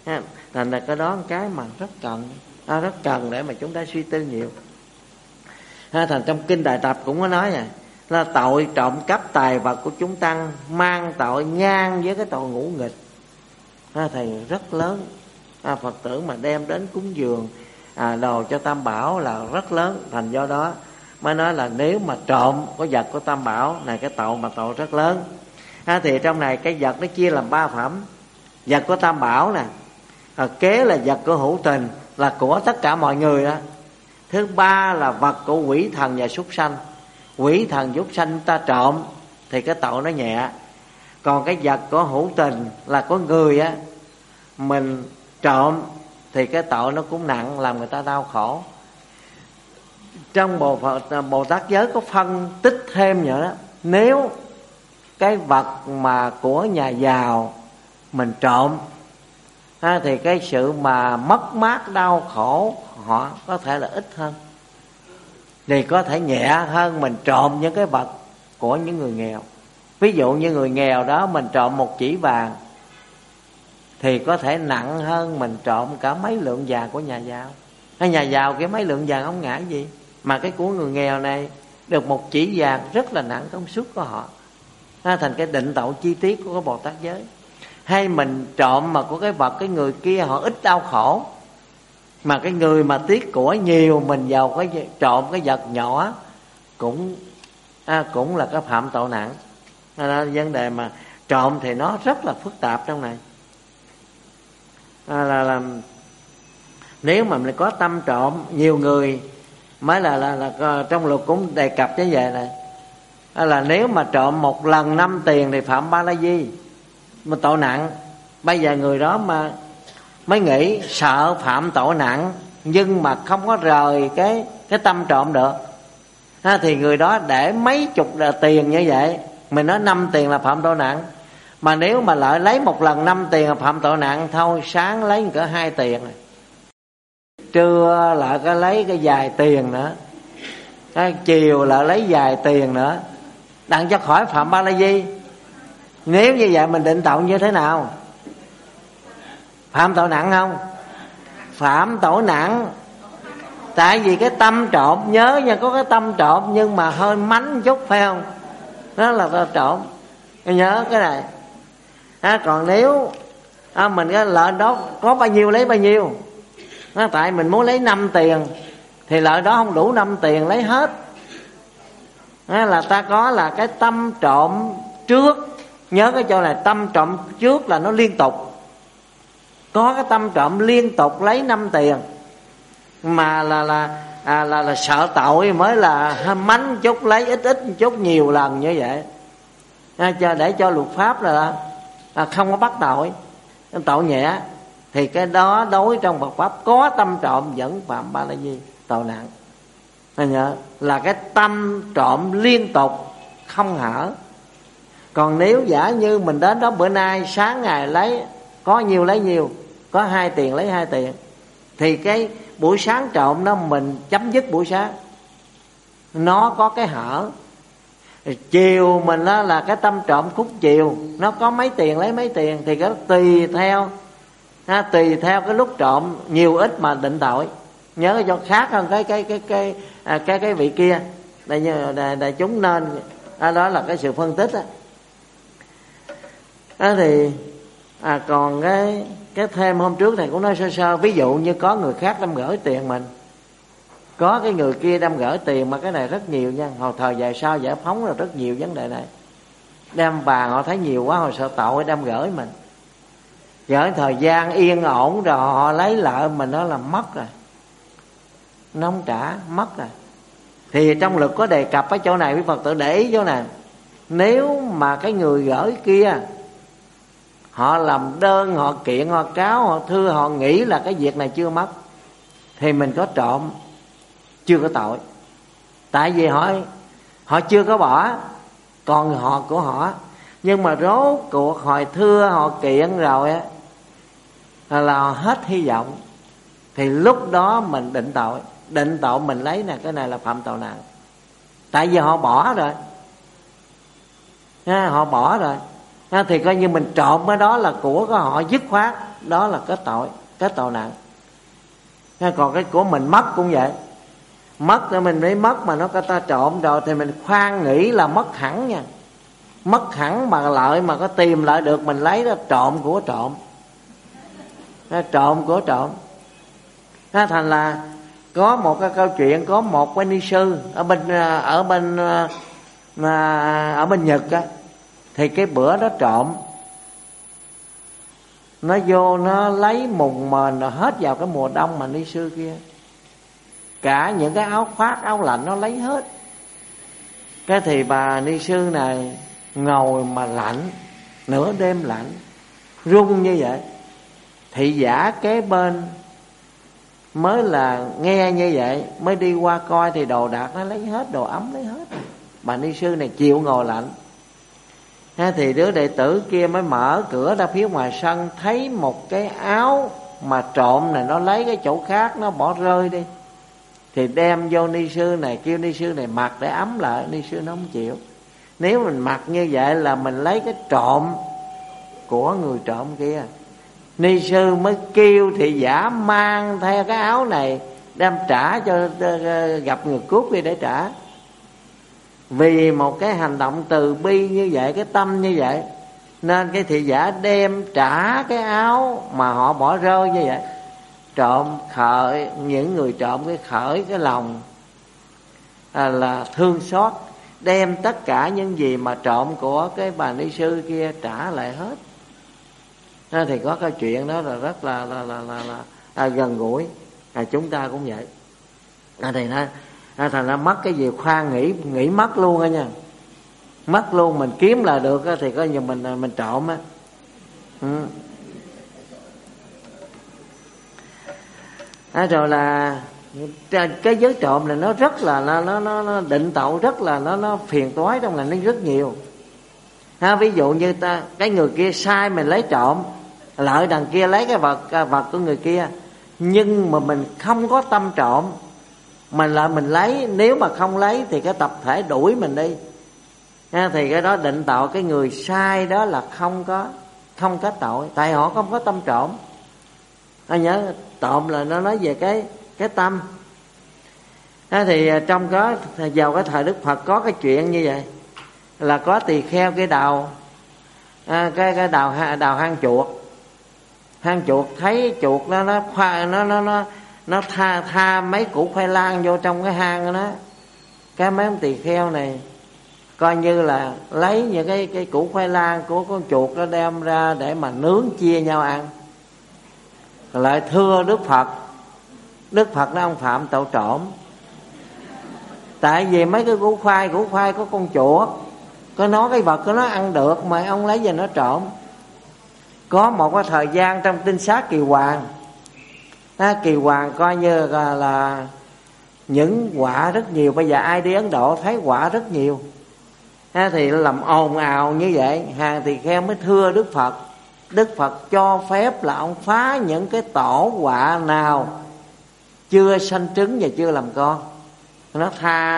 Thành ra cái đó cái mà rất cần để mà chúng ta suy tư nhiều. Thành trong Kinh Đại Tập cũng có nói là tội trộm cắp tài vật của chúng tăng mang tội ngang với cái tội ngũ nghịch. Thầy rất lớn. Phật tử mà đem đến cúng dường đồ cho Tam Bảo là rất lớn. Thành do đó mới nói là nếu mà trộm có vật của Tam Bảo này, cái tội rất lớn. Thì trong này cái vật nó chia làm 3 phẩm. Vật của Tam Bảo nè, kế là vật của hữu tình, là của tất cả mọi người đó. Thứ ba là vật của quỷ thần và súc sanh. Quỷ thần súc sanh ta trộm thì cái tội nó nhẹ. Còn cái vật của hữu tình là của người á, mình trộm thì cái tội nó cũng nặng, làm người ta đau khổ. Trong Bồ Tát giới có phân tích thêm vậy đó. Nếu cái vật mà của nhà giàu mình trộm thì cái sự mà mất mát đau khổ họ có thể là ít hơn, thì có thể nhẹ hơn mình trộm những cái vật của những người nghèo. Ví dụ như người nghèo đó mình trộm 1 chỉ vàng thì có thể nặng hơn mình trộm cả mấy lượng vàng của nhà giàu. Hay nhà giàu cái mấy lượng vàng không ngại gì, mà cái của người nghèo này được 1 chỉ vàng rất là nặng công suất của họ. Thành cái định tội chi tiết của cái Bồ Tát giới. Hay mình trộm mà của cái vật cái người kia họ ít đau khổ, mà cái người mà tiếc của nhiều mình vào cái trộm cái vật nhỏ cũng là cái phạm tội nặng. Đó, vấn đề mà trộm thì nó rất là phức tạp trong này. Là nếu mà mình có tâm trộm, nhiều người mới là trong luật cũng đề cập cái về này, là nếu mà trộm 1 lần 5 tiền thì phạm ba la di, mà tội nặng. Bây giờ người đó mà mới nghĩ sợ phạm tội nặng nhưng mà không có rời cái tâm trộm được, thì người đó để mấy chục tiền như vậy. Mình nói 5 tiền là phạm tội nặng, mà nếu mà lại lấy 1 lần 5 tiền là phạm tội nặng. Thôi sáng lấy cỡ 2 tiền, trưa lại có lấy cái vài tiền nữa, chiều lại lấy vài tiền nữa, đặng cho khỏi phạm ba la di. Nếu như vậy mình định tội như thế nào? Phạm tội nặng không? Phạm tội nặng. Tại vì cái tâm trộm, nhớ nha, có cái tâm trộm nhưng mà hơi mánh chút, phải không? Đó là trộm. Nhớ cái này. Còn nếu mình cái lợi đó có bao nhiêu lấy bao nhiêu. Tại mình muốn lấy 5 tiền thì lợi đó không đủ 5 tiền lấy hết. Là ta có là cái tâm trộm trước. Nhớ cái chỗ này, tâm trộm trước là nó liên tục. Có cái tâm trộm liên tục lấy 5 tiền mà là sợ tội mới là mánh chút, lấy ít chút nhiều lần như vậy, để cho luật pháp là không có bắt tội nhẹ. Thì cái đó đối trong Phật pháp có tâm trộm vẫn phạm ba la di, tội nặng. Nhớ là cái tâm trộm liên tục không hở. Còn nếu giả như mình đến đó bữa nay sáng ngày lấy có nhiều lấy nhiều, có 2 tiền lấy 2 tiền, thì cái buổi sáng trộm đó mình chấm dứt buổi sáng, nó có cái hở. Chiều mình đó là cái tâm trộm khúc chiều, nó có mấy tiền lấy mấy tiền, thì cái tùy theo cái lúc trộm nhiều ít mà định tội. Nhớ cho khác hơn cái vị kia. Đại chúng nên đó là cái sự phân tích đó. Thì còn cái thêm hôm trước thầy cũng nói sơ, ví dụ như có người khác đem gửi tiền mình, có cái người kia đem gửi tiền, mà cái này rất nhiều nha. Hồi thời về sau giải phóng là rất nhiều vấn đề này. Đem vàng họ thấy nhiều quá, họ sợ tội đem gửi mình, gửi thời gian yên ổn rồi họ lấy lại mình, đó là mất rồi, nó không trả, mất rồi. Thì trong luật có đề cập ở chỗ này, quý Phật tử để ý chỗ này. Nếu mà cái người gửi kia họ làm đơn, họ kiện, họ cáo, họ thưa, họ nghĩ là cái việc này chưa mất, thì mình có trộm chưa có tội. Tại vì họ chưa có bỏ, còn họ của họ. Nhưng mà rốt cuộc hồi thưa, họ kiện rồi á, là hết hy vọng, thì lúc đó mình định tội. Định tội mình lấy nè, cái này là phạm tội nặng. Tại vì họ bỏ rồi, họ bỏ rồi, thì coi như mình trộm cái đó là của họ dứt khoát, đó là kết tội nặng. Còn cái của mình mất cũng vậy, mất thì mình mới mất, mà nó có ta trộm rồi thì mình khoan nghĩ là mất hẳn nha. Mất hẳn mà lợi mà có tìm lại được, mình lấy đó trộm của trộm. Trộm của trộm. Thành là có một cái câu chuyện, có một cái ni sư ở bên Nhật á, thì cái bữa đó trộm, nó vô nó lấy mùng mền rồi hết vào cái mùa đông mà ni sư kia, cả những cái áo khoác áo lạnh nó lấy hết. Cái thì bà ni sư này ngồi mà lạnh, nửa đêm lạnh, run như vậy. Thị giả kế bên mới là nghe như vậy, mới đi qua coi thì đồ đạc nó lấy hết, đồ ấm lấy hết. Bà ni sư này chịu ngồi lạnh. Thì đứa đệ tử kia mới mở cửa ra phía ngoài sân, thấy một cái áo mà trộm này nó lấy cái chỗ khác, nó bỏ rơi đi, thì đem vô ni sư này, kêu ni sư này mặc để ấm lại. Ni sư nó không chịu. Nếu mình mặc như vậy là mình lấy cái trộm của người trộm kia. Ni sư mới kêu thị giả mang theo cái áo này đem trả cho gặp người cướp đi để trả. Vì một cái hành động từ bi như vậy, cái tâm như vậy, nên cái thị giả đem trả cái áo mà họ bỏ rơi như vậy. Trộm khởi, những người trộm cái khởi cái lòng là thương xót, đem tất cả những gì mà trộm của cái bà ni sư kia trả lại hết. Thì có câu chuyện đó là rất là gần gũi. Chúng ta cũng vậy. Thì thành ra mất cái gì khoan nghĩ mất luôn á nha. Mất luôn, mình kiếm là được thì có như mình trộm á. Rồi là cái giới trộm này nó rất là nó định tậu, rất là nó phiền toái trong này, nó rất nhiều. Ví dụ như cái người kia sai mình lấy trộm, lợi đằng kia lấy cái vật của người kia, nhưng mà mình không có tâm trộm, mình lấy. Nếu mà không lấy thì cái tập thể đuổi mình đi, thì cái đó định tội cái người sai đó là không có tội, tại họ không có tâm trộm. Nhớ trộm là nó nói về cái tâm. Thì trong vào cái thời Đức Phật có cái chuyện như vậy, là có tỳ kheo cái đào đào hang chuột. Hang chuột thấy chuột nó tha mấy củ khoai lang vô trong cái hang đó. Cái mấy ông tỳ kheo này coi như là lấy những cái củ khoai lang của con chuột đó đem ra để mà nướng chia nhau ăn. Lại thưa Đức Phật nó ông phạm tội trộm. Tại vì mấy cái củ khoai của con chuột, có nói cái vật của nó ăn được mà ông lấy về nó trộm. Có một cái thời gian trong tinh sát Kỳ Hoàng, Kỳ Hoàng coi như là những quả rất nhiều. Bây giờ ai đi Ấn Độ thấy quả rất nhiều. Thì làm ồn ào như vậy, hàng tỳ kheo mới thưa Đức Phật. Đức Phật cho phép là ông phá những cái tổ quạ nào chưa sanh trứng và chưa làm con. Nó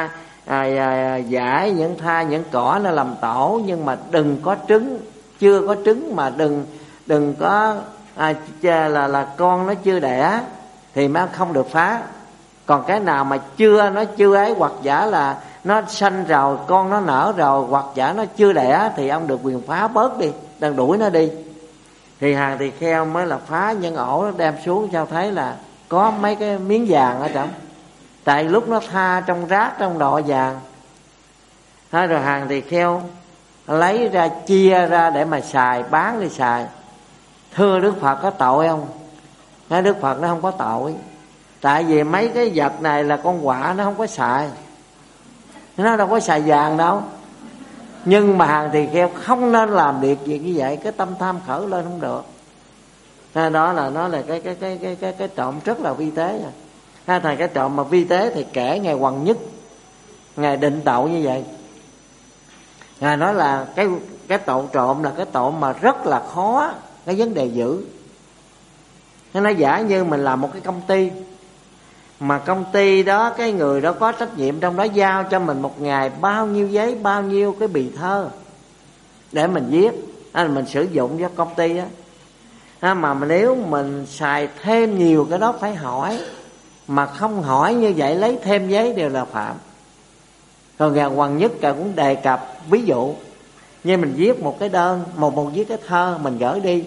giải những cỏ nó làm tổ, nhưng mà đừng có trứng, chưa có trứng mà đừng có là con nó chưa đẻ thì mới không được phá. Còn cái nào mà nó chưa ấy, hoặc giả là nó sanh rồi, con nó nở rồi, hoặc giả nó chưa đẻ, thì ông được quyền phá bớt đi, đang đuổi nó đi. Thì hàng tỳ kheo mới là phá những ổ nó đem xuống, cho thấy là có mấy cái miếng vàng ở trong. Tại lúc nó tha trong rác, trong đọ vàng. Rồi hàng tỳ kheo lấy ra chia ra để mà xài, bán đi xài. Thưa Đức Phật có tội không? Đức Phật nó không có tội. Tại vì mấy cái vật này là con quạ, nó không có xài, nó đâu có xài vàng đâu. Nhưng mà hàng tỳ kheo không nên làm việc gì như vậy, cái tâm tham khởi lên không được. Đó là nó là cái trộm rất là vi tế. Thành cái trộm mà vi tế thì kể Ngài Hoằng Nhất, Ngài định tội như vậy. Ngài nói là cái tội trộm là cái tội mà rất là khó, cái vấn đề giữ. Nó nói giả như mình làm một cái công ty, mà công ty đó cái người đó có trách nhiệm trong đó giao cho mình một ngày bao nhiêu giấy, bao nhiêu cái bì thơ để mình viết, mình sử dụng cho công ty đó. Mà nếu mình xài thêm nhiều cái đó phải hỏi, mà không hỏi như vậy lấy thêm giấy đều là phạm. Còn Ngài Hoàng Nhất Cà cũng đề cập ví dụ như mình viết một cái đơn, một viết cái thơ mình gửi đi,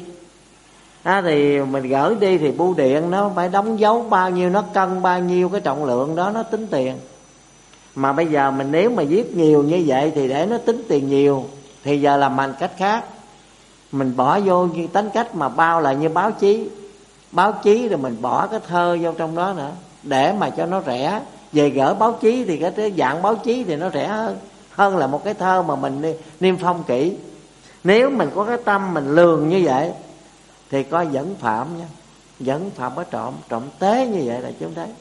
thì mình gửi đi thì bưu điện nó phải đóng dấu bao nhiêu, nó cân bao nhiêu cái trọng lượng đó, nó tính tiền. Mà bây giờ mình nếu mà viết nhiều như vậy thì để nó tính tiền nhiều, thì giờ làm bằng cách khác. Mình bỏ vô như tính cách mà bao lại như báo chí rồi mình bỏ cái thơ vô trong đó nữa, để mà cho nó rẻ. Về gửi báo chí thì cái dạng báo chí thì nó rẻ hơn là một cái thơ mà mình niêm phong kỹ. Nếu mình có cái tâm mình lường như vậy thì coi vẫn phạm nha, vẫn phạm có trộm tế như vậy là chúng thấy.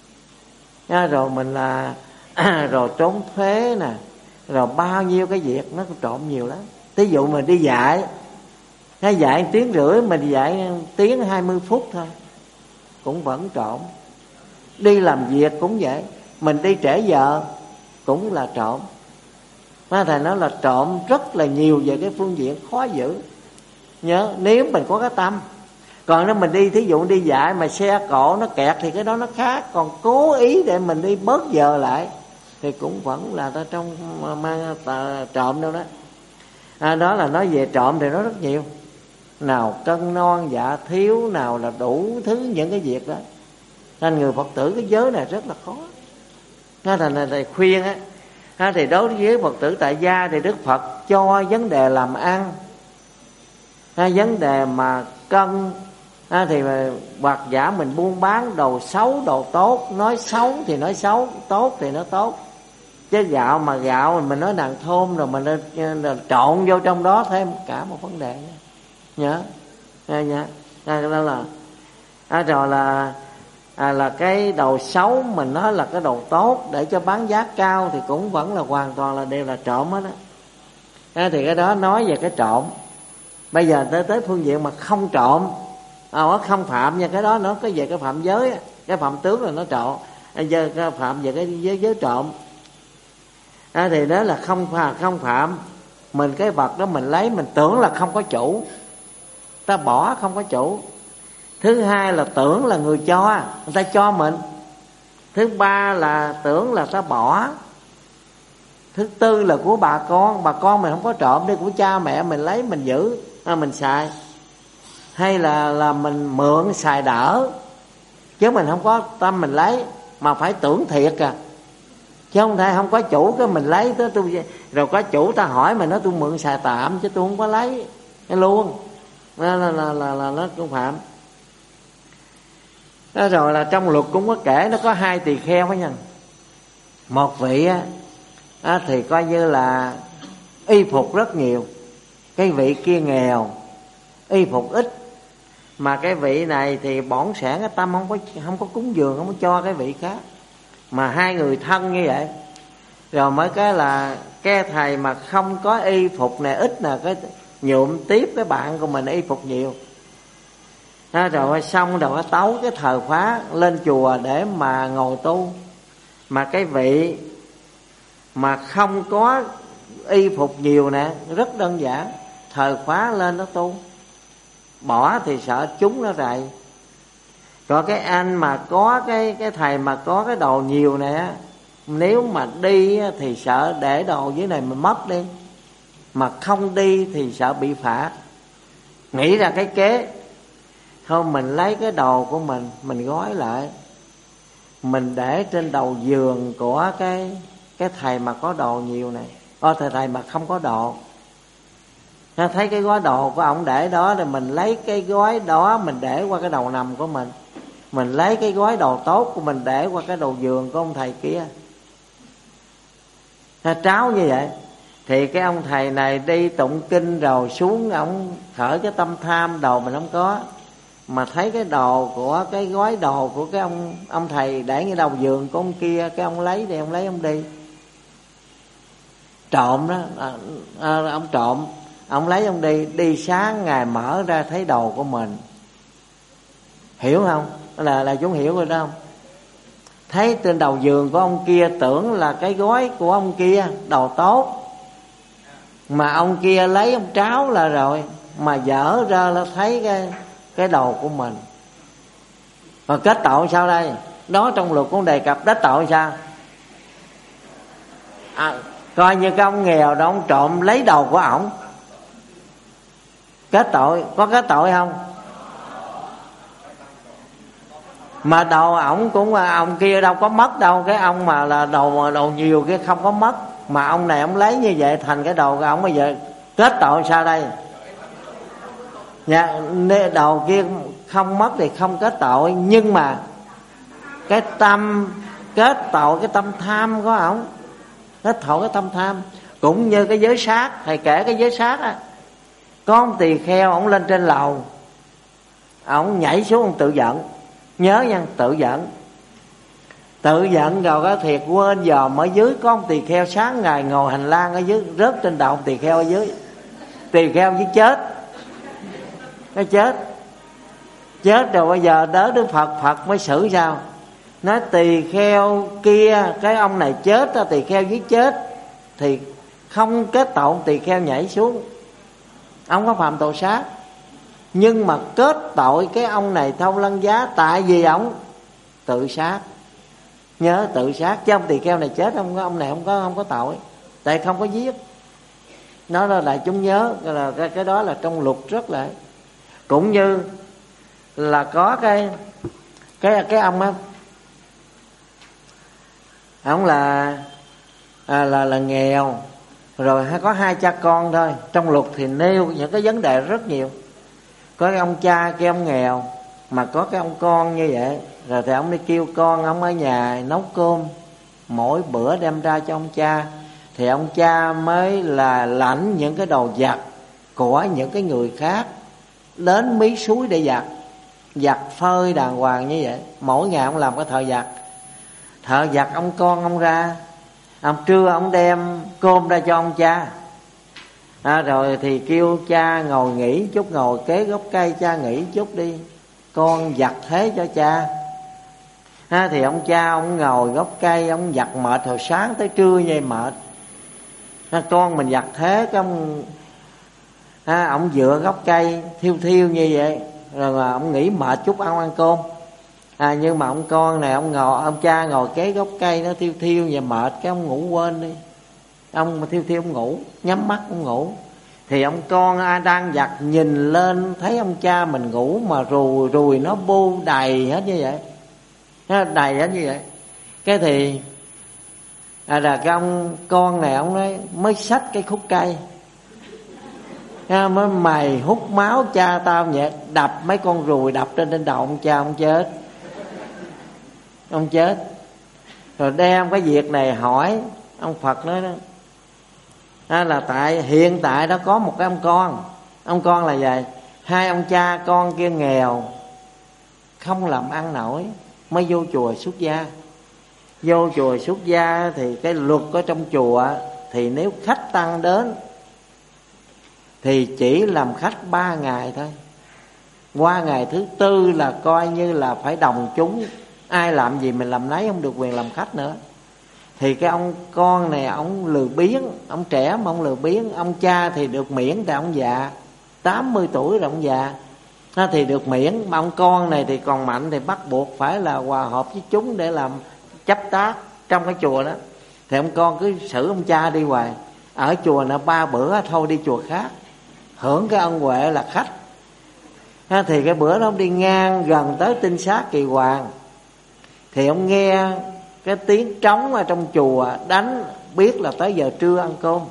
Rồi mình là rồi trốn thuế nè, rồi bao nhiêu cái việc nó trộm nhiều lắm. Thí dụ mình đi dạy, dạy 1 tiếng rưỡi, mình dạy 1 tiếng 20 phút thôi, cũng vẫn trộm. Đi làm việc cũng vậy, mình đi trễ giờ cũng là trộm. Thầy nói là trộm rất là nhiều về cái phương diện khó giữ. Nhớ nếu mình có cái tâm. Còn nếu mình đi, thí dụ đi dạy mà xe cộ nó kẹt thì cái đó nó khác. Còn cố ý để mình đi bớt giờ lại thì cũng vẫn là ta trong mang trộm đâu đó. Đó là nói về trộm thì nó rất nhiều. Nào cân non dạ thiếu, nào là đủ thứ những cái việc đó. Nên người Phật tử cái giới này rất là khó. Thành là thầy khuyên thì đối với Phật tử tại gia thì Đức Phật cho vấn đề làm ăn, vấn đề mà cân, thì hoặc giả mình buôn bán đồ xấu đồ tốt, nói xấu thì nói xấu, tốt thì nói tốt. Chứ gạo mà gạo mình nói đàn thôn rồi mình trộn vô trong đó thêm cả một vấn đề nhớ nhớ. Đó là rồi là cái đồ xấu mình nói là cái đồ tốt để cho bán giá cao thì cũng vẫn là hoàn toàn là đều là trộm hết á. Thì cái đó nói về cái trộm. Bây giờ tới phương diện mà không trộm, không phạm nha, cái đó nó có về cái phạm giới, cái phạm tướng là nó trộm, cái phạm về cái giới trộm. Thì đó là không phạm. Mình cái vật đó mình lấy, mình tưởng là không có chủ, ta bỏ không có chủ. Thứ hai là tưởng là người cho, người ta cho mình. Thứ ba là tưởng là ta bỏ. Thứ tư là của bà con mình không có trộm, đi của cha mẹ mình lấy mình giữ, mình xài. Hay là mình mượn xài đỡ, chứ mình không có tâm mình lấy, mà phải tưởng thiệt chứ không thể không có chủ cái mình lấy tới tôi, rồi có chủ ta hỏi mình nói tôi mượn xài tạm chứ tôi không có lấy cái luôn. Là nó cũng phạm. Đó rồi là trong luật cũng có kể, nó có 2 tỳ kheo với nhau. Một vị thì coi như là y phục rất nhiều, cái vị kia nghèo, y phục ít. Mà cái vị này thì bỏn sẻn cái tâm không có cúng dường, không có cho cái vị khác. Mà 2 người thân như vậy. Rồi mới cái là cái thầy mà không có y phục này ít nè, cái nhuộm tiếp cái bạn của mình y phục nhiều. Rồi xong rồi tấu cái thờ khóa lên chùa để mà ngồi tu. Mà cái vị mà không có y phục nhiều nè, rất đơn giản, thờ khóa lên nó tu. Bỏ thì sợ chúng nó rầy. Còn cái anh mà có cái thầy mà có cái đồ nhiều nè, nếu mà đi thì sợ để đồ dưới này mình mất đi, mà không đi thì sợ bị phạt. Nghĩ ra cái kế, thôi mình lấy cái đồ của mình gói lại, mình để trên đầu giường của cái thầy mà có đồ nhiều này. Thầy mà không có đồ, thấy cái gói đồ của ông để đó, rồi mình lấy cái gói đó mình để qua cái đầu nằm của mình lấy cái gói đồ tốt của mình để qua cái đầu giường của ông thầy kia. Tráo như vậy thì cái ông thầy này đi tụng kinh rồi xuống, ông khởi cái tâm tham, đồ mình không có, mà thấy cái đồ của cái gói đồ của cái ông thầy để ngay đầu giường của ông kia, cái ông lấy đi, ông đi trộm đó. Ông trộm, ông lấy ông đi sáng ngày mở ra thấy đồ của mình. Hiểu không? Là chúng hiểu rồi đó không? Thấy trên đầu giường của ông kia tưởng là cái gói của ông kia, đồ tốt, mà ông kia lấy ông tráo là rồi, mà dở ra là thấy cái đầu của mình. Mà kết tội sao đây? Đó trong luật cũng đề cập kết tội sao? Coi như cái ông nghèo đó, ông trộm lấy đầu của ổng, kết tội, có kết tội không? Mà đầu ổng cũng ông kia đâu có mất đâu. Cái ông mà là đầu nhiều kia không có mất, mà ông này ông lấy như vậy thành cái đầu của ổng. Bây giờ kết tội sao đây? Đầu kia không mất thì không kết tội, nhưng mà cái tâm kết tội cái tâm tham của ổng, kết tội cái tâm tham. Cũng như cái giới sát, thầy kể cái giới sát á, có ông tỳ kheo ổng lên trên lầu, ổng nhảy xuống ông tự giận. Nhớ nha, tự giận rồi có thiệt quên dòm ở dưới có ông tỳ kheo sáng ngày ngồi hành lang ở dưới, rớt trên đầu ông tỳ kheo ở dưới. Tỳ kheo với chết, nó chết rồi. Bây giờ đỡ Đức Phật mới xử sao? Nói tỳ kheo kia, cái ông này chết, tỳ kheo với chết thì không kết tội ông tỳ kheo nhảy xuống, ông có phạm tội sát. Nhưng mà kết tội cái ông này thâu lân giá, tại vì ông tự sát. Nhớ tự sát, chứ ông tỳ kheo này chết, ông này không có tội, tại không có giết. Nó là đại chúng nhớ là cái đó là trong luật rất là. Cũng như là có cái ông á, ông là nghèo, rồi có 2 cha con thôi. Trong luật thì nêu những cái vấn đề rất nhiều. Có cái ông cha kia ông nghèo, mà có cái ông con như vậy. Rồi thì ông đi kêu con ông ở nhà nấu cơm, mỗi bữa đem ra cho ông cha. Thì ông cha mới là lãnh những cái đồ giặt của những cái người khác đến mí suối để giặt phơi đàng hoàng như vậy. Mỗi ngày ông làm cái thợ giặt ông con ông ra. Ông trưa ông đem cơm ra cho ông cha. Rồi thì kêu cha ngồi nghỉ chút, ngồi kế gốc cây, cha nghỉ chút đi, con giặt thế cho cha. Thì ông cha ông ngồi gốc cây, ông giặt mệt hồi sáng tới trưa như vậy mệt. Con mình giặt thế, cái ông dựa gốc cây thiêu như vậy, rồi mà ông nghỉ mệt chút ông ăn cơm. Nhưng mà ông con này ông cha ngồi kế gốc cây nó thiêu vậy mệt, cái ông ngủ quên đi. Ông mà thiêu ông ngủ, nhắm mắt ông ngủ. Thì ông con đang giặt nhìn lên thấy ông cha mình ngủ, mà ruồi nó bu đầy hết như vậy, đầy hết như vậy. Cái thì là cái ông con này ông nói mới xách cái khúc cây, mới mày hút máu cha tao vậy, đập mấy con ruồi đập trên đầu ông cha, ông chết. Rồi đem cái việc này hỏi ông Phật, nói đó là hiện tại đó có một cái ông con là vậy. 2 ông cha con kia nghèo không làm ăn nổi, mới vô chùa xuất gia. Thì cái luật ở trong chùa thì nếu khách tăng đến thì chỉ làm khách 3 ngày thôi. Qua ngày thứ 4 là coi như là phải đồng chúng, ai làm gì mình làm nấy, không được quyền làm khách nữa. Thì cái ông con này ông lười biếng, ông trẻ mà ông lười biếng. Ông cha thì được miễn tại ông già, 80 tuổi rồi ông già, thì được miễn. Mà ông con này thì còn mạnh, thì bắt buộc phải là hòa hợp với chúng để làm chấp tác trong cái chùa đó. Thì ông con cứ xử ông cha đi hoài. Ở chùa nó 3 bữa thôi đi chùa khác, hưởng cái ân huệ là khách. Thì cái bữa đó ông đi ngang gần tới tinh xá Kỳ Hoàng, thì ông nghe cái tiếng trống ở trong chùa đánh, biết là tới giờ trưa ăn cơm.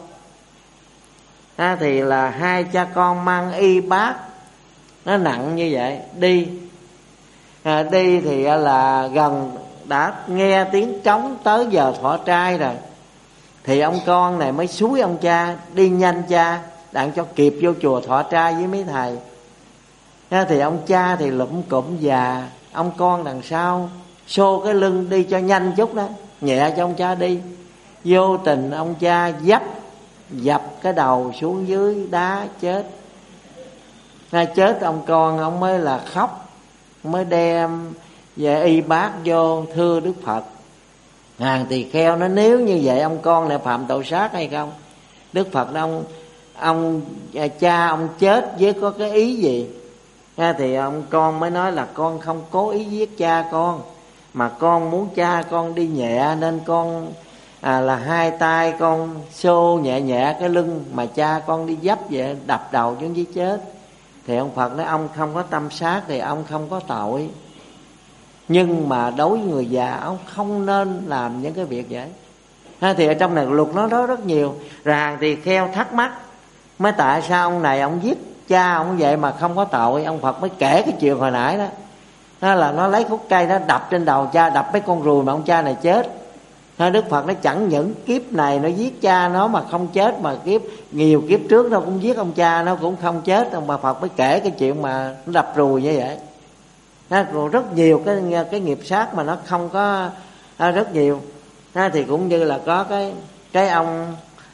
Thì là 2 cha con mang y bát nó nặng như vậy đi. Đi thì là gần đã nghe tiếng trống tới giờ thọ trai rồi. Thì ông con này mới xúi ông cha đi nhanh cha, đặng cho kịp vô chùa thọ trai với mấy thầy. Thì ông cha thì lụm cụm già, ông con đằng sau xô cái lưng đi cho nhanh chút đó, nhẹ cho ông cha đi. Vô tình ông cha dập cái đầu xuống dưới đá chết. Chết ông con ông mới là khóc, mới đem về y bát vô thưa Đức Phật. Hàng tỳ kheo nó nếu như vậy ông con này phạm tội sát hay không? Đức Phật ông cha ông chết với có cái ý gì? Thì ông con mới nói là con không cố ý giết cha con, mà con muốn cha con đi nhẹ, nên con là hai tay con xô nhẹ nhẹ cái lưng, mà cha con đi dấp vậy đập đầu xuống dưới chết. Thì ông Phật nói ông không có tâm sát thì ông không có tội, nhưng mà đối với người già ông không nên làm những cái việc vậy. Thì ở trong này luật nó đó rất nhiều. Rồi hàng tỳ kheo thắc mắc mới tại sao ông này ông giết cha ông vậy mà không có tội. Ông Phật mới kể cái chuyện hồi nãy đó, đó là nó lấy khúc cây đó đập trên đầu cha, đập mấy con ruồi mà ông cha này chết. Đức Phật nó chẳng những kiếp này nó giết cha nó mà không chết, mà nhiều kiếp trước nó cũng giết ông cha nó cũng không chết. Ông bà Phật mới kể cái chuyện mà nó đập ruồi như vậy. Còn rất nhiều cái nghiệp sát mà nó không có rất nhiều. Thì cũng như là có cái ông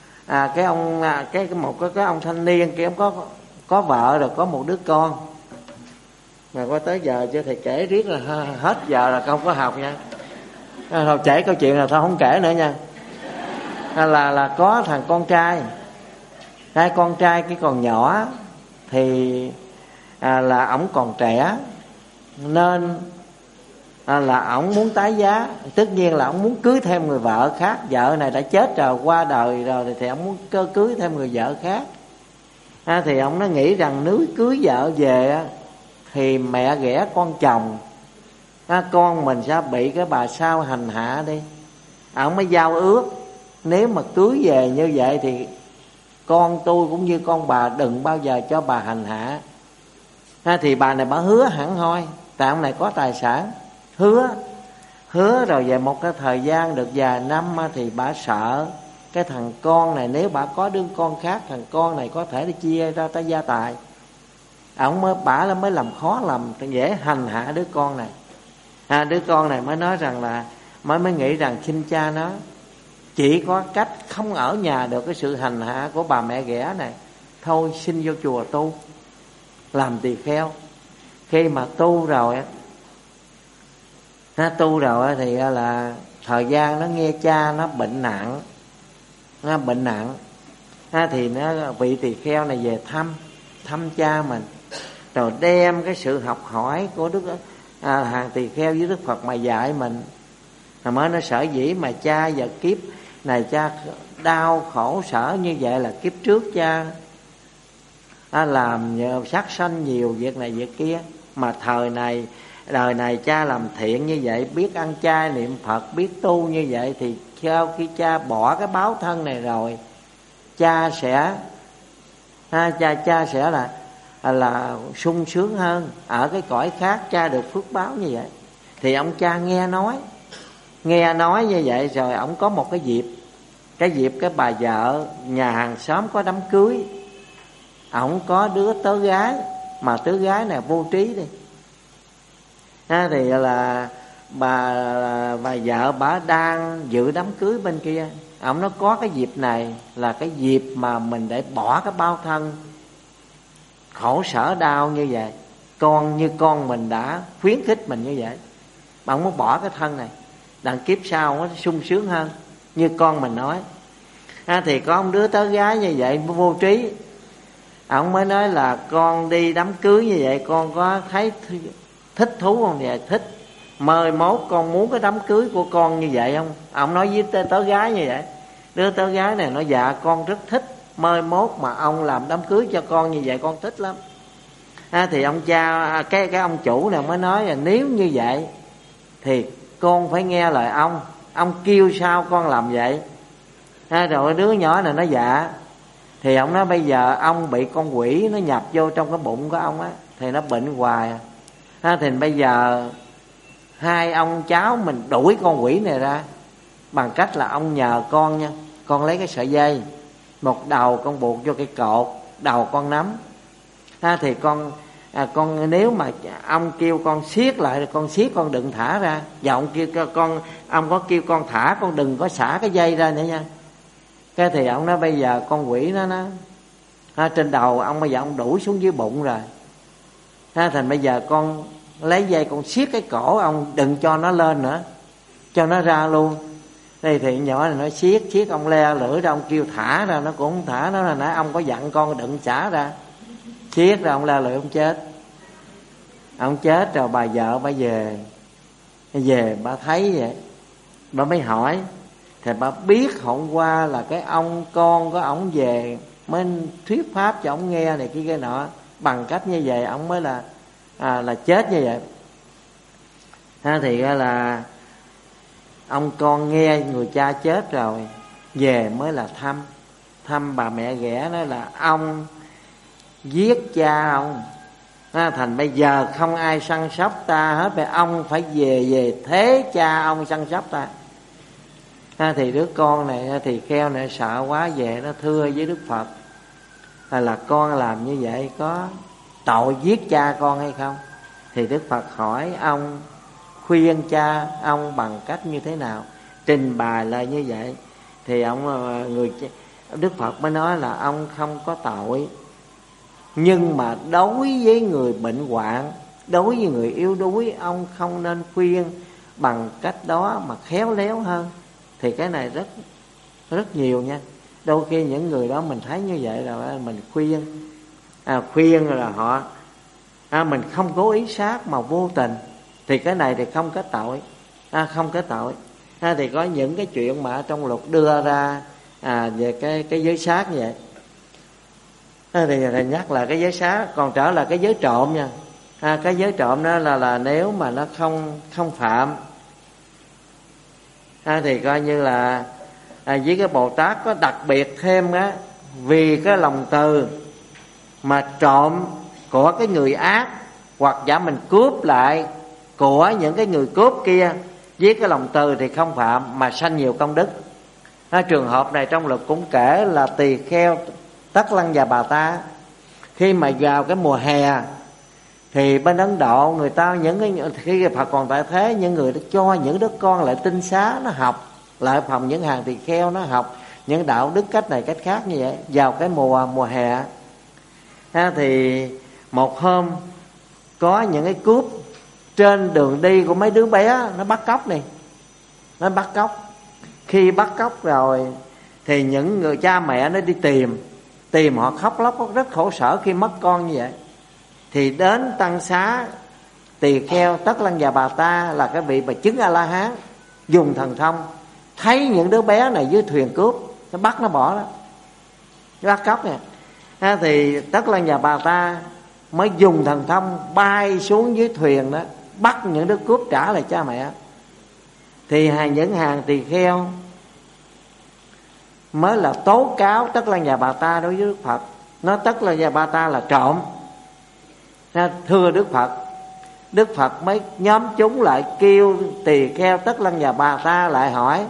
cái ông thanh niên kia, ông có vợ rồi có một đứa con. Mà có tới giờ chưa, thầy kể riết là hết giờ là không có học nha. Thôi trễ câu chuyện là thôi không kể nữa nha. Là có thằng con trai, cái con trai cái còn nhỏ thì là ổng còn trẻ, nên là ổng muốn tái giá. Tất nhiên là ổng muốn cưới thêm người vợ khác. Vợ này đã chết rồi, qua đời rồi, thì ổng muốn cưới thêm người vợ khác. Thì ổng nó nghĩ rằng nếu cưới vợ về thì mẹ ghẻ con chồng, con mình sẽ bị cái bà sao hành hạ đi. Ổng mới giao ước nếu mà cưới về như vậy thì con tôi cũng như con bà đừng bao giờ cho bà hành hạ. Thì bà này bà hứa hẳn hoi, tại ông này có tài sản. Hứa rồi về một cái thời gian được vài năm thì bà sợ cái thằng con này nếu bà có đứa con khác, thằng con này có thể đi chia ra tới gia tài. Bà mới làm khó làm dễ hành hạ đứa con này. Đứa con này mới nói rằng là mới nghĩ rằng xin cha nó chỉ có cách không ở nhà được cái sự hành hạ của bà mẹ ghẻ này, thôi xin vô chùa tu làm tỳ kheo. Khi mà tu rồi thì là thời gian nó nghe cha nó bệnh nặng, thì nó vị tỳ kheo này về thăm cha mình, rồi đem cái sự học hỏi của hàng tỳ kheo với Đức Phật mà dạy mình. Rồi mới nói sở dĩ mà cha và kiếp này cha đau khổ sở như vậy là kiếp trước cha làm sát sanh nhiều việc này việc kia, mà đời này cha làm thiện như vậy, biết ăn chay niệm Phật, biết tu như vậy, thì sau khi cha bỏ cái báo thân này rồi, cha sẽ là sung sướng hơn ở cái cõi khác, cha được phước báo như vậy. Thì ông cha nghe nói như vậy rồi, ông có một cái dịp cái bà vợ nhà hàng xóm có đám cưới, ổng có đứa tớ gái, mà tớ gái này vô trí đi. Thì là bà vợ bà đang dự đám cưới bên kia. Ổng nó có cái dịp này là cái dịp mà mình để bỏ cái bao thân khổ sở đau như vậy. Con mình đã khuyến khích mình như vậy, mà ổng muốn bỏ cái thân này, đặng kiếp sau nó sung sướng hơn như con mình nói. Thì có một đứa tớ gái như vậy vô trí, ổng mới nói là con đi đám cưới như vậy con có thấy thích thú không? Vậy thích, mời mốt con muốn cái đám cưới của con như vậy không? Ông nói với tớ gái như vậy. Đứa tớ gái này nói dạ con rất thích, mời mốt mà ông làm đám cưới cho con như vậy con thích lắm. Thì ông cha cái ông chủ này mới nói là nếu như vậy thì con phải nghe lời ông kêu sao con làm vậy. Rồi đứa nhỏ này nó dạ. Thì ông nói bây giờ ông bị con quỷ nó nhập vô trong cái bụng của ông á, thì nó bệnh hoài. Thì bây giờ hai ông cháu mình đuổi con quỷ này ra bằng cách là ông nhờ con nha, con lấy cái sợi dây một đầu con buộc vô cái cột đầu con nắm. Thì con nếu mà ông kêu con siết lại thì con siết, con đừng thả ra. Và ông có kêu con thả, con đừng có xả cái dây ra nữa nha. Cái thì ông nói bây giờ con quỷ nó trên đầu ông, bây giờ ông đuổi xuống dưới bụng rồi. Thành bây giờ con lấy dây con siết cái cổ ông, đừng cho nó lên nữa, cho nó ra luôn. Thì nhỏ này nó siết ông le lưỡi ra, ông kêu thả ra nó cũng không thả. Nó là nãy ông có dặn con đừng xả ra, siết ra ông le lưỡi ông chết. Ông chết rồi bà vợ bà về bà thấy vậy, bà mới hỏi. Thì bà biết hôm qua là cái ông con của ổng về mới thuyết pháp cho ổng nghe này kia cái nọ, bằng cách như vậy ổng mới là chết như vậy. Thì là ông con nghe người cha chết rồi về mới là thăm bà mẹ ghẻ, nói là ông giết cha ông, thành bây giờ không ai săn sóc ta hết, vậy ông phải về thế cha ông săn sóc ta. Thì đứa con này thì kheo này sợ quá, về nó thưa với Đức Phật là con làm như vậy có tội giết cha con hay không. Thì Đức Phật hỏi ông khuyên cha ông bằng cách như thế nào, trình bày lại như vậy. Thì Đức Phật mới nói là ông không có tội, nhưng mà đối với người bệnh hoạn, đối với người yếu đuối, ông không nên khuyên bằng cách đó mà khéo léo hơn. Thì cái này rất nhiều nha. Đôi khi những người đó mình thấy như vậy là mình khuyên là họ mình không cố ý sát mà vô tình, thì cái này thì không có tội, không có tội. Thì có những cái chuyện mà trong luật đưa ra về cái giới sát như vậy. Thì nhắc là cái giới sát, còn trở lại cái giới trộm nha. Cái giới trộm đó là nếu mà nó không phạm, thì coi như là với cái Bồ Tát có đặc biệt thêm á, vì cái lòng từ mà trộm của cái người ác, hoặc giả mình cướp lại của những cái người cướp kia, với cái lòng từ thì không phạm mà sanh nhiều công đức. Trường hợp này trong luật cũng kể là tỳ kheo Tất Lăng và Bà Ta, khi mà vào cái mùa hè thì bên Ấn Độ người ta khi Phật còn tại thế, những người đã cho những đứa con lại tinh xá nó học, lại phòng những hàng tỳ kheo nó học những đạo đức cách này cách khác như vậy vào cái mùa hè. Thì một hôm có những cái cướp trên đường đi của mấy đứa bé, nó bắt cóc này, nó bắt cóc. Khi bắt cóc rồi thì những người cha mẹ nó đi tìm họ khóc lóc rất khổ sở khi mất con như vậy. Thì đến tăng xá tỳ kheo Tất Lăng và Bà Ta là cái vị bà chứng A La Hán, dùng thần thông thấy những đứa bé này dưới thuyền cướp, nó bắt nó bỏ đó, nó bắt cóc nè. Thì Tất Lăng và Bà Ta mới dùng thần thông bay xuống dưới thuyền đó, bắt những đứa cướp trả lại cha mẹ. Thì những hàng tỳ kheo mới là tố cáo Tất Lăng và Bà Ta đối với Đức Phật, nói Tất Lăng và Bà Ta là trộm. Thưa Đức Phật, Đức Phật mới nhóm chúng lại kêu tỳ kheo Tất Lăng và Bà Ta lại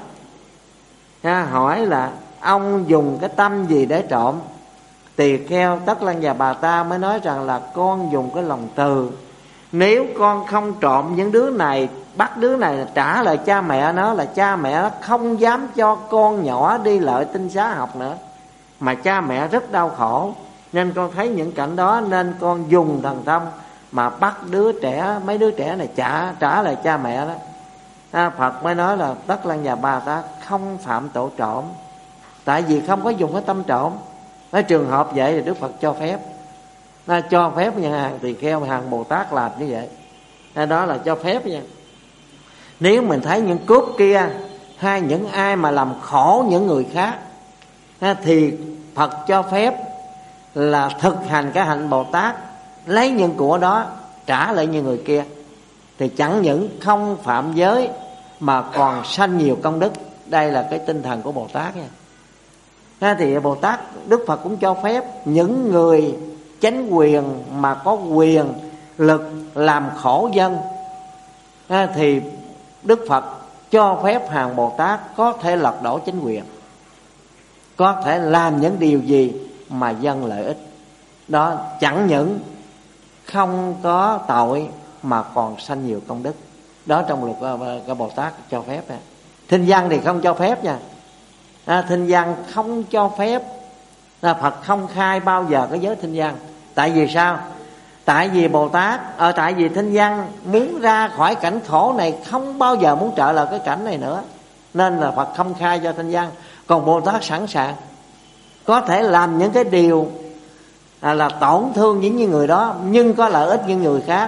hỏi là ông dùng cái tâm gì để trộm. Tỳ kheo Tất Lăng và Bà Ta mới nói rằng là con dùng cái lòng từ. Nếu con không trộm những đứa này, bắt đứa này trả lại cha mẹ nó, là cha mẹ nó không dám cho con nhỏ đi lại tinh xá học nữa, mà cha mẹ rất đau khổ. Nên con thấy những cảnh đó nên con dùng thần thông mà bắt mấy đứa trẻ này trả lại cha mẹ đó. Phật mới nói là Tất Lăng và Bà Ta không phạm tội trộm, tại vì không có dùng cái tâm trộm. Ở trường hợp vậy thì Đức Phật cho phép, cho phép nhà hàng tỳ kheo, hàng Bồ Tát làm như vậy. Đó là cho phép nha. Nếu mình thấy những cướp kia hay những ai mà làm khổ những người khác, thì Phật cho phép là thực hành cái hạnh Bồ Tát, lấy những của đó trả lại như người kia, thì chẳng những không phạm giới mà còn sanh nhiều công đức. Đây là cái tinh thần của Bồ Tát nha. Thì Bồ Tát, Đức Phật cũng cho phép những người chánh quyền mà có quyền lực làm khổ dân, thì Đức Phật cho phép hàng Bồ Tát có thể lật đổ chính quyền, có thể làm những điều gì mà dân lợi ích. Đó chẳng những không có tội mà còn sanh nhiều công đức. Đó trong luật của Bồ Tát cho phép. Thinh văn thì không cho phép nha. Thinh văn không cho phép. Phật không khai bao giờ cái giới thinh văn. Tại vì sao? Tại vì Bồ Tát tại vì thinh văn muốn ra khỏi cảnh khổ này, không bao giờ muốn trở lại cái cảnh này nữa, nên là Phật không khai cho thinh văn. Còn Bồ Tát sẵn sàng có thể làm những cái điều là tổn thương những người đó, nhưng có lợi ích những người khác,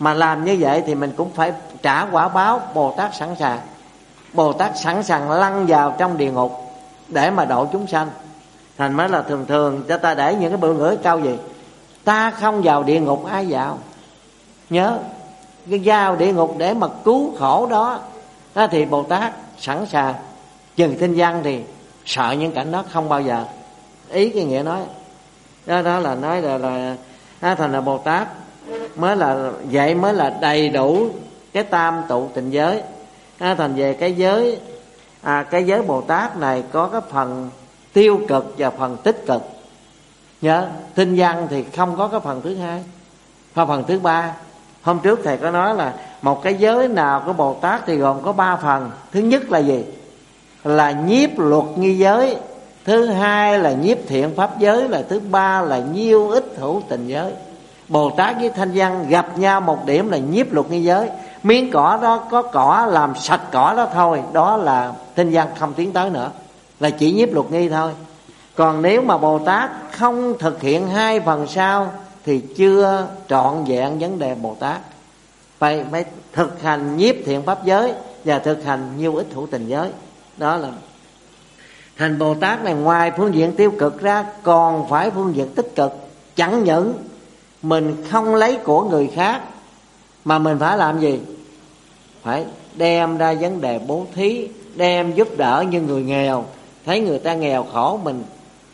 Mà làm như vậy thì mình cũng phải trả quả báo. Bồ Tát sẵn sàng, Bồ Tát sẵn sàng lăn vào trong địa ngục để mà độ chúng sanh. Thành mới là thường thường cho ta để những cái bữa ngữ câu gì: ta không vào địa ngục ai vào. Nhớ, cái vào địa ngục để mà cứu khổ đó, đó thì Bồ Tát sẵn sàng. Chừng thinh văn thì sợ những cảnh đó không bao giờ. Ý cái nghĩa nói đó là nói là thành là Bồ Tát mới là vậy, mới là đầy đủ cái tam tụ tịnh giới. Thành về cái giới cái giới Bồ Tát này có cái phần tiêu cực và phần tích cực. Nhớ, thinh văn thì không có cái phần thứ hai, phần thứ ba. Hôm trước thầy có nói là một cái giới nào của Bồ Tát thì gồm có 3 phần. Thứ nhất là gì? Là nhiếp luật nghi giới. Thứ hai là nhiếp thiện pháp giới. Là thứ ba là nhiêu ích hữu tình giới. Bồ Tát với thanh văn gặp nhau một điểm là nhiếp luật nghi giới. Miếng cỏ đó có cỏ làm sạch cỏ đó thôi, đó là thanh văn không tiến tới nữa, là chỉ nhiếp luật nghi thôi. Còn nếu mà Bồ Tát không thực hiện 2 phần sau thì chưa trọn vẹn vấn đề Bồ Tát. Phải thực hành nhiếp thiện pháp giới và thực hành nhiêu ích hữu tình giới. Đó là thành Bồ Tát này ngoài phương diện tiêu cực ra còn phải phương diện tích cực. Chẳng những mình không lấy của người khác mà mình phải làm gì? Phải đem ra vấn đề bố thí, đem giúp đỡ như người nghèo. Thấy người ta nghèo khổ mình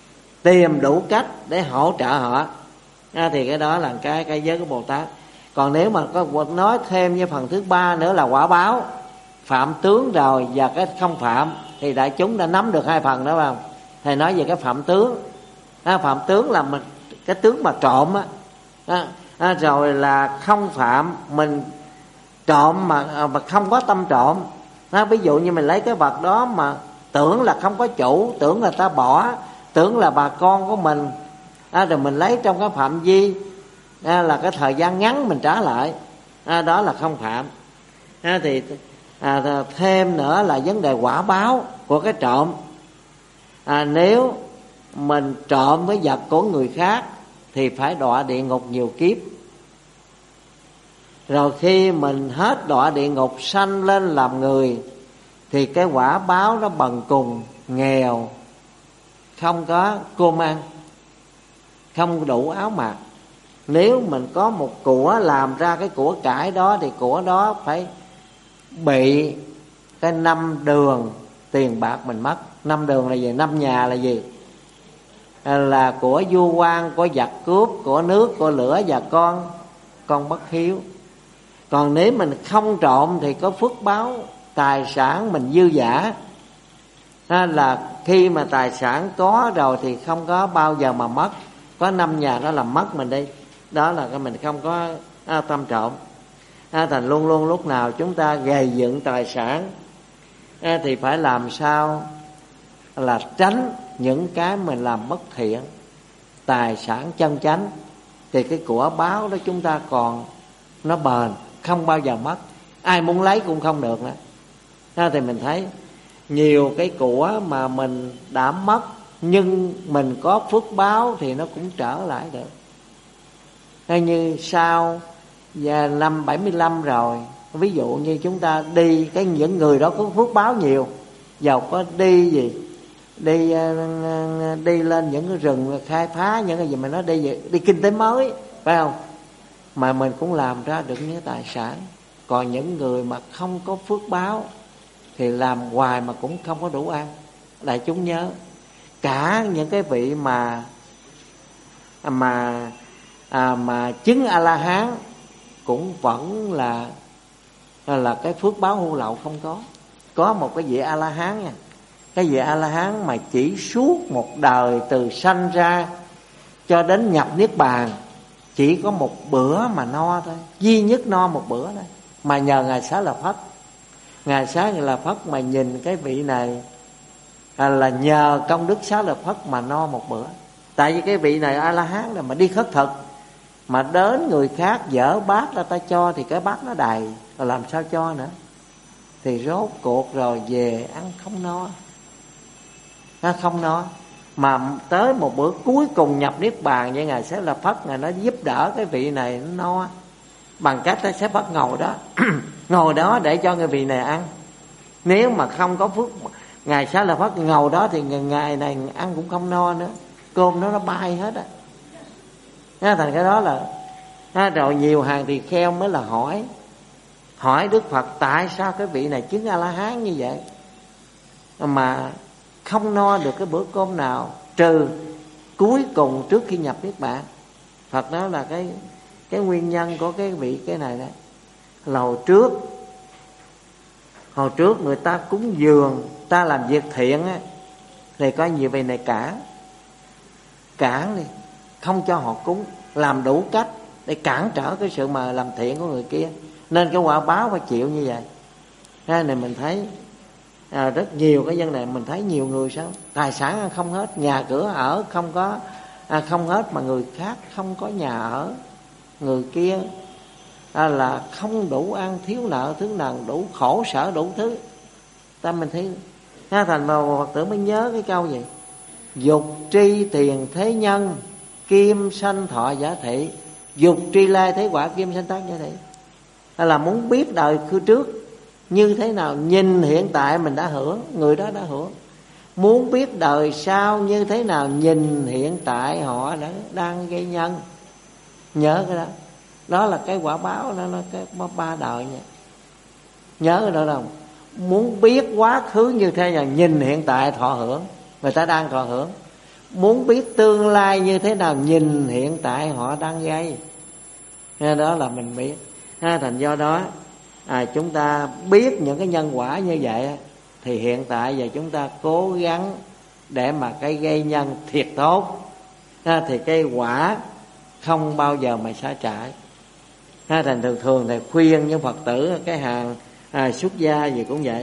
tìm đủ cách để hỗ trợ họ. Thì cái đó là cái giới của Bồ Tát. Còn nếu mà có nói thêm như phần thứ ba nữa là quả báo, phạm tướng rồi và cái không phạm, thì đại chúng đã nắm được 2 phần đó phải không? Thầy nói về cái phạm tướng. Phạm tướng là mình, cái tướng mà trộm á. Rồi là không phạm, mình trộm mà không có tâm trộm. Ví dụ như mình lấy cái vật đó mà tưởng là không có chủ, tưởng là ta bỏ, tưởng là bà con của mình, rồi mình lấy trong cái phạm vi là cái thời gian ngắn mình trả lại, đó là không phạm. Thì thêm nữa là vấn đề quả báo của cái trộm. Nếu mình trộm với vật của người khác thì phải đọa địa ngục nhiều kiếp. Rồi khi mình hết đọa địa ngục sanh lên làm người thì cái quả báo nó bần cùng, nghèo, không có cơm ăn, không đủ áo mặc. Nếu mình có một của làm ra cái của cải đó thì của đó phải bị cái 5 đường tiền bạc mình mất. 5 đường là gì? 5 nhà là gì? Là của vua quan, của giặc cướp, của nước, của lửa và con bất hiếu. Còn nếu mình không trộm thì có phước báo, tài sản mình dư dả. Là khi mà tài sản có rồi thì không có bao giờ mà mất. Có 5 nhà đó làm mất mình đi. Đó là cái mình không có tâm trộm. Thành luôn luôn lúc nào chúng ta gầy dựng tài sản thì phải làm sao là tránh những cái mình làm bất thiện. Tài sản chân chánh thì cái của báo đó chúng ta còn nó bền, không bao giờ mất. Ai muốn lấy cũng không được nữa. Thì mình thấy nhiều cái của mà mình đã mất nhưng mình có phước báo thì nó cũng trở lại được. Hay như sau năm 75 rồi, ví dụ như chúng ta đi những người đó có phước báo nhiều, giàu có đi đi lên những cái rừng khai phá những cái gì mà nó đi kinh tế mới, phải không? Mà mình cũng làm ra được những tài sản. Còn những người mà không có phước báo thì làm hoài mà cũng không có đủ ăn. Đại chúng nhớ, cả những cái vị mà chứng A-la-hán cũng vẫn là cái phước báo hưu lậu không có. Có một cái vị A-la-hán nha, cái vị A-la-hán mà chỉ suốt một đời từ sanh ra cho đến nhập niết bàn chỉ có một bữa mà no thôi, duy nhất no một bữa thôi. Mà nhờ Ngài Xá Lợi Phất, Ngài Xá Lợi Phất mà nhìn cái vị này là nhờ công đức Xá Lợi Phất mà no một bữa. Tại vì cái vị này A-la-hán là mà đi khất thực, mà đến người khác dở bát ra ta cho thì cái bát nó đầy, rồi làm sao cho nữa. Thì rốt cuộc rồi về ăn không no, không no. Mà tới một bữa cuối cùng nhập niết bàn với Ngài Xá Lợi Phất, Ngài nó giúp đỡ cái vị này nó no. bằng cách sẽ Phật ngồi đó ngồi đó để cho người vị này ăn. Nếu mà không có phước Ngài Xá Lợi Phất ngồi đó thì ngày này ăn cũng không no nữa, cơm nó bay hết á. Thành cái đó là rồi nhiều hàng tỳ kheo mới là hỏi Đức Phật tại sao cái vị này chứng A-la-hán như vậy mà không no được cái bữa cơm nào trừ cuối cùng trước khi nhập niết bàn. Phật nói là cái nguyên nhân của cái vị cái này đấy là hồi trước người ta cúng dường, ta làm việc thiện á, thì có nhiều vị này cản đi, không cho họ cúng, làm đủ cách để cản trở cái sự mà làm thiện của người kia, nên cái quả báo phải chịu như vậy. Cái này mình thấy rất nhiều cái vấn đề. Mình thấy nhiều người sao tài sản không hết, nhà cửa ở không hết, mà người khác không có nhà ở, người kia là không đủ ăn, thiếu nợ thứ nần, đủ khổ sở đủ thứ. Mình thấy thành mà Phật tử mới nhớ cái câu gì: dục tri tiền thế nhân, kim sanh thọ giả thị. Dục tri lai thế quả, kim sanh tác giả thị. Là muốn biết đời khư trước như thế nào, nhìn hiện tại mình đã hưởng, người đó đã hưởng. Muốn biết đời sau như thế nào, nhìn hiện tại họ đã đang gây nhân. Nhớ cái đó. Đó là cái quả báo, nó cái ba đời nha. Nhớ cái đó không? Muốn biết quá khứ như thế nào, nhìn hiện tại thọ hưởng, người ta đang thọ hưởng. Muốn biết tương lai như thế nào, nhìn hiện tại họ đang gây. Đó là mình biết. Thành do đó chúng ta biết những cái nhân quả như vậy thì hiện tại giờ chúng ta cố gắng để mà cái gây nhân thiệt tốt, thì cái quả không bao giờ mà xá trải. Thành thường thầy khuyên những Phật tử cái hàng xuất gia gì cũng vậy,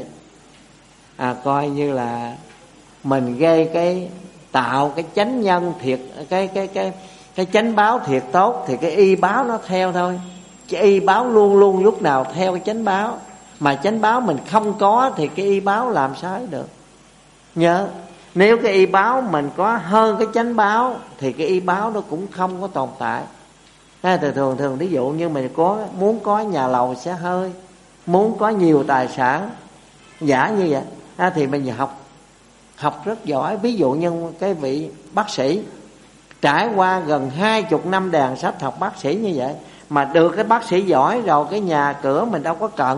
coi như là mình gây tạo cái chánh nhân thiệt, cái chánh báo thiệt tốt, thì cái y báo nó theo thôi. Cái y báo luôn luôn lúc nào theo cái chánh báo, mà chánh báo mình không có thì cái y báo làm sao được. Nhớ, nếu cái y báo mình có hơn cái chánh báo thì cái y báo nó cũng không có tồn tại. Thường ví dụ như mình muốn có nhà lầu xe hơi, muốn có nhiều tài sản giả như vậy, thì mình học rất giỏi. Ví dụ như cái vị bác sĩ trải qua gần 20 năm đàn sách học bác sĩ như vậy, mà được cái bác sĩ giỏi rồi, cái nhà cửa mình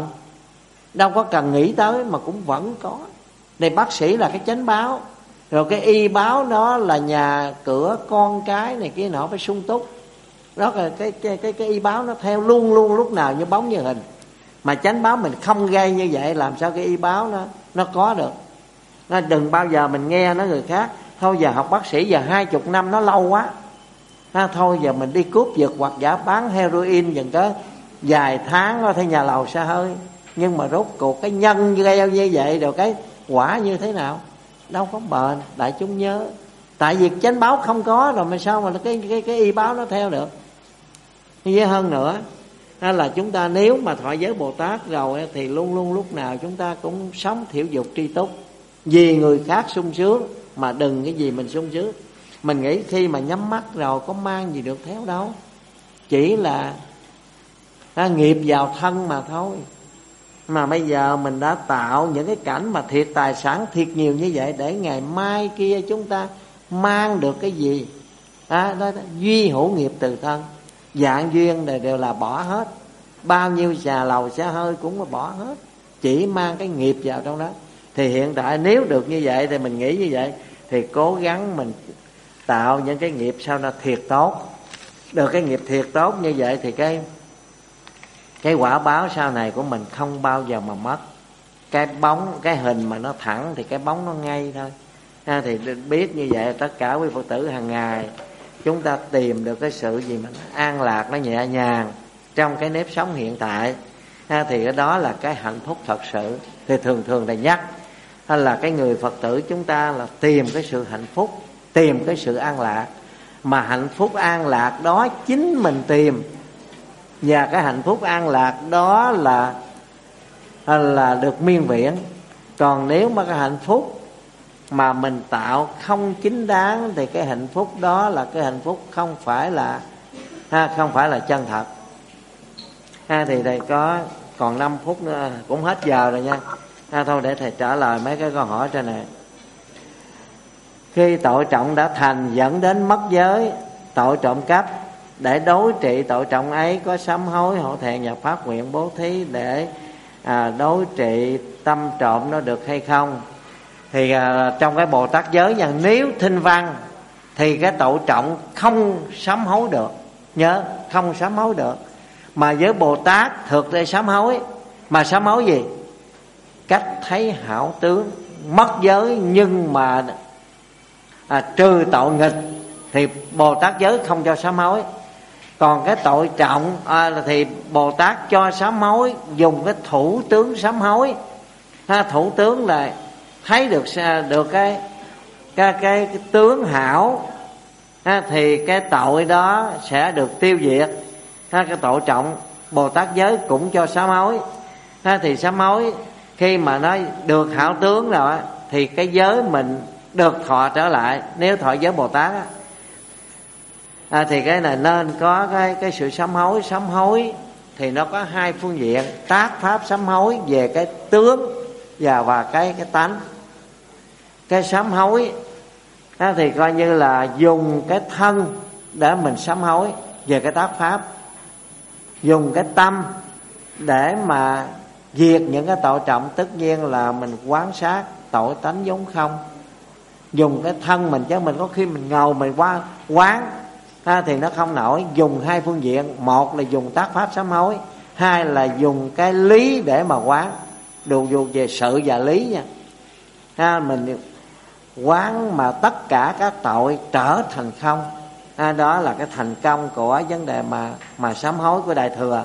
đâu có cần nghĩ tới mà cũng vẫn có. Này bác sĩ là cái chánh báo, rồi cái y báo đó là nhà cửa con cái này kia nọ phải sung túc. Đó là cái y báo nó theo luôn luôn lúc nào như bóng như hình. Mà chánh báo mình không gây như vậy, làm sao cái y báo nó có được. Nó đừng bao giờ mình nghe nói người khác thôi giờ học bác sĩ giờ 20 năm nó lâu quá, thôi giờ mình đi cướp giật hoặc giả bán heroin dần có vài tháng nó thấy nhà lầu xe hơi. Nhưng mà rốt cuộc cái nhân gây như vậy rồi cái quả như thế nào đâu có bền. Đại chúng nhớ, tại vì chánh báo không có rồi mà sao mà cái y báo nó theo được. Với hơn nữa là chúng ta nếu mà thọ giới Bồ Tát rồi thì luôn luôn lúc nào chúng ta cũng sống thiểu dục tri túc, vì người khác sung sướng mà đừng cái gì mình sung sướng. Mình nghĩ khi mà nhắm mắt rồi có mang gì được theo đâu, chỉ là nghiệp vào thân mà thôi. Mà bây giờ mình đã tạo những cái cảnh mà thiệt tài sản thiệt nhiều như vậy, để ngày mai kia chúng ta mang được cái gì đó, duy hữu nghiệp từ thân. Dạng duyên này đều là bỏ hết, bao nhiêu xà lầu xe hơi cũng là bỏ hết, chỉ mang cái nghiệp vào trong đó. Thì hiện tại nếu được như vậy thì mình nghĩ như vậy, thì cố gắng mình tạo những cái nghiệp sao nó thiệt tốt. Được cái nghiệp thiệt tốt như vậy thì cái quả báo sau này của mình không bao giờ mà mất. Cái bóng, cái hình mà nó thẳng thì cái bóng nó ngay thôi. Thì biết như vậy tất cả quý Phật tử hàng ngày chúng ta tìm được cái sự gì mà nó an lạc, nó nhẹ nhàng trong cái nếp sống hiện tại, thì cái đó là cái hạnh phúc thật sự. Thì thường thầy nhắc là cái người Phật tử chúng ta là tìm cái sự hạnh phúc, tìm cái sự an lạc. Mà hạnh phúc an lạc đó chính mình tìm, và cái hạnh phúc an lạc đó là được miên viễn. Còn nếu mà cái hạnh phúc mà mình tạo không chính đáng thì cái hạnh phúc đó là cái hạnh phúc không phải là chân thật. Thì thầy có còn 5 phút nữa, cũng hết giờ rồi nha. Thôi để thầy trả lời mấy cái câu hỏi trên này. Khi tội trọng đã thành dẫn đến mất giới, tội trộm cắp, để đối trị tội trọng ấy có sám hối, hổ thẹn và phát nguyện bố thí để đối trị tâm trộm nó được hay không? Thì trong cái Bồ Tát giới nha, nếu thinh văn thì cái tội trọng không sám hối được. Nhớ, không sám hối được. Mà với Bồ Tát thực để sám hối. Mà sám hối gì? Cách thấy hảo tướng, mất giới nhưng mà trừ tội nghịch thì Bồ Tát giới không cho sám hối. Còn cái tội trọng thì Bồ Tát cho sám hối dùng cái thủ tướng sám hối. Thủ tướng là thấy được cái tướng hảo, thì cái tội đó sẽ được tiêu diệt. Cái tội trọng Bồ Tát giới cũng cho sám hối. Thì sám hối khi mà nói được hảo tướng rồi thì cái giới mình được thọ trở lại. Nếu thọ giới Bồ Tát thì cái này nên có cái sự sám hối. Sám hối thì nó có hai phương diện: tác pháp sám hối về cái tướng và cái tánh. Cái sám hối thì coi như là dùng cái thân để mình sám hối về cái tác pháp, dùng cái tâm để mà diệt những cái tội trọng, tất nhiên là mình quán sát tội tánh vốn không. Dùng cái thân mình, chứ mình có khi mình ngồi mình quán thì nó không nổi. Dùng hai phương diện: một là dùng tác pháp sám hối, hai là dùng cái lý để mà quán, dù về sự và lý nha. Mình quán mà tất cả các tội trở thành không. Đó là cái thành công của vấn đề mà sám hối của Đại Thừa.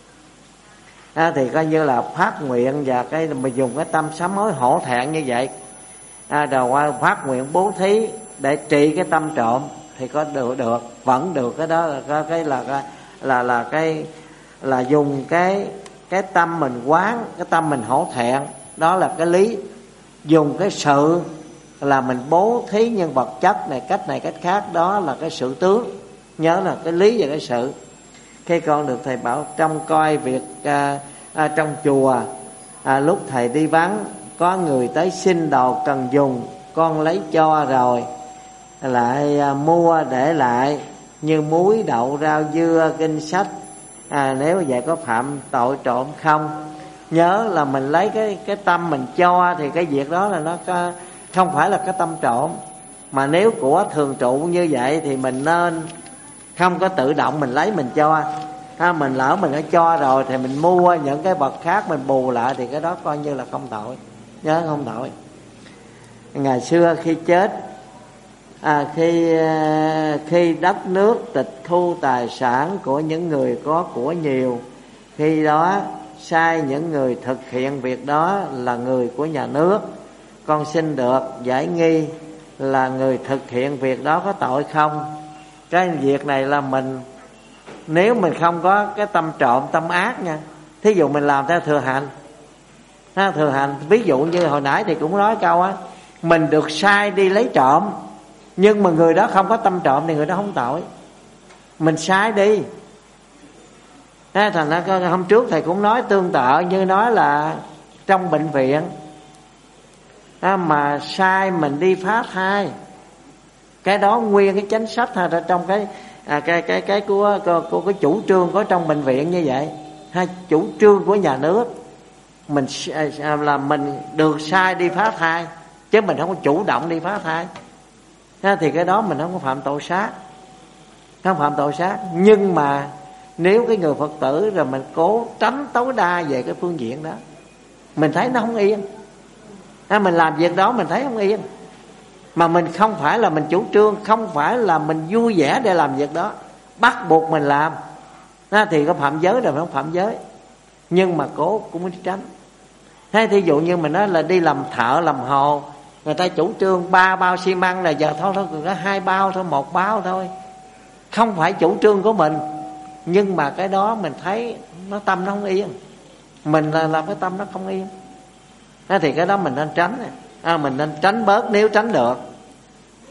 Thì coi như là phát nguyện và cái mình dùng cái tâm sám hối hổ thẹn như vậy. Rồi qua phát nguyện bố thí để trị cái tâm trộm thì có được vẫn được. Cái đó là cái dùng cái tâm mình quán, cái tâm mình hổ thẹn, đó là cái lý. Dùng cái sự là mình bố thí nhân vật chất này cách khác, đó là cái sự tướng. Nhớ là cái lý và cái sự. Khi con được thầy bảo trông coi việc trong chùa, lúc thầy đi vắng có người tới xin đồ cần dùng, con lấy cho rồi lại mua để lại như muối, đậu, rau, dưa, kinh sách. Nếu vậy có phạm tội trộm không? Nhớ là mình lấy cái tâm mình cho thì cái việc đó là nó không phải là cái tâm trộm. Mà nếu của thường trụ như vậy thì mình nên không có tự động mình lấy mình cho. Mình lỡ mình đã cho rồi thì mình mua những cái vật khác mình bù lại thì cái đó coi như là không tội. Nhớ không tội. Ngày xưa khi chết, khi đất nước tịch thu tài sản của những người có của nhiều, khi đó sai những người thực hiện việc đó là người của nhà nước, con xin được giải nghi là người thực hiện việc đó có tội không? Cái việc này là mình, nếu mình không có cái tâm trộm, tâm ác nha, thí dụ mình làm theo thừa hành. Thừa hành, ví dụ như hồi nãy thì cũng nói câu mình được sai đi lấy trộm, nhưng mà người đó không có tâm trộm thì người đó không tội. Mình sai đi. Thành ra hôm trước thầy cũng nói tương tự, như nói là trong bệnh viện mà sai mình đi phá thai, cái đó nguyên cái chính sách hay là trong cái của cái chủ trương có trong bệnh viện như vậy, hay chủ trương của nhà nước, mình là mình được sai đi phá thai chứ mình không có chủ động đi phá thai, thì cái đó mình không có phạm tội sát, không phạm tội sát. Nhưng mà nếu cái người Phật tử rồi mình cố tránh tối đa về cái phương diện đó, mình thấy nó không yên, mình làm việc đó mình thấy không yên, mà mình không phải là mình chủ trương, không phải là mình vui vẻ để làm việc đó, bắt buộc mình làm, thì có phạm giới rồi, mình không phạm giới, nhưng mà cố cũng muốn tránh. Hay thí dụ như mình nói là đi làm thợ làm hồ, người ta chủ trương 3 bao xi măng là giờ thôi có 2 bao thôi, 1 bao thôi, không phải chủ trương của mình, nhưng mà cái đó mình thấy nó tâm nó không yên, mình là làm cái tâm nó không yên, thì cái đó mình nên tránh. Mình nên tránh bớt nếu tránh được.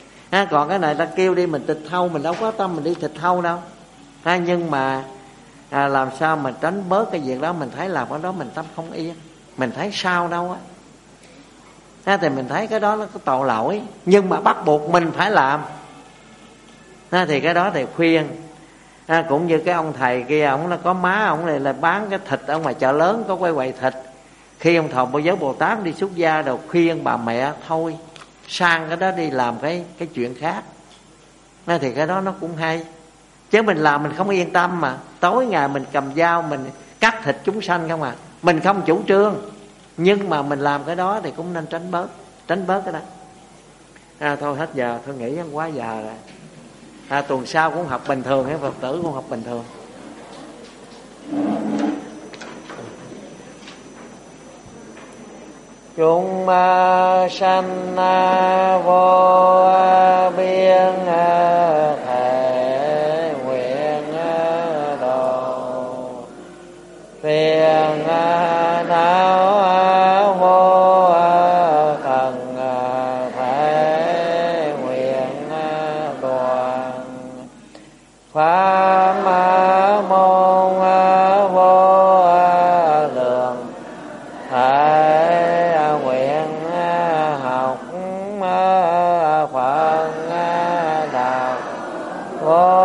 Còn cái này ta kêu đi mình tịch thâu, mình đâu có tâm mình đi tịch thâu đâu. Nhưng mà Làm sao mình tránh bớt cái việc đó. Mình thấy làm cái đó mình tâm không yên, mình thấy sao đâu á. Thì mình thấy cái đó nó có tội lỗi, nhưng mà bắt buộc mình phải làm. Thì cái đó thì khuyên. Cũng như cái ông thầy kia, ông nó có má, ông này là bán cái thịt ở ngoài chợ lớn, có quay thịt. Khi ông thọ Bảo Giới Bồ Tát đi xuất gia rồi, khuyên bà mẹ thôi sang cái đó đi, làm cái chuyện khác. Thì cái đó nó cũng hay. Chứ mình làm mình không yên tâm mà. Tối ngày mình cầm dao mình cắt thịt chúng sanh không à. Mình không chủ trương, nhưng mà mình làm cái đó thì cũng nên tránh bớt cái đó. Thôi hết giờ, tôi nghĩ quá giờ rồi. Tuần sau cũng học bình thường, hay Phật tử cũng học bình thường. Chúng sanh vô biên thể nguyện độ, phiền não vô cần thể nguyện đoàn, pháp môn vô lượng thể nguyện học Phật đạo vô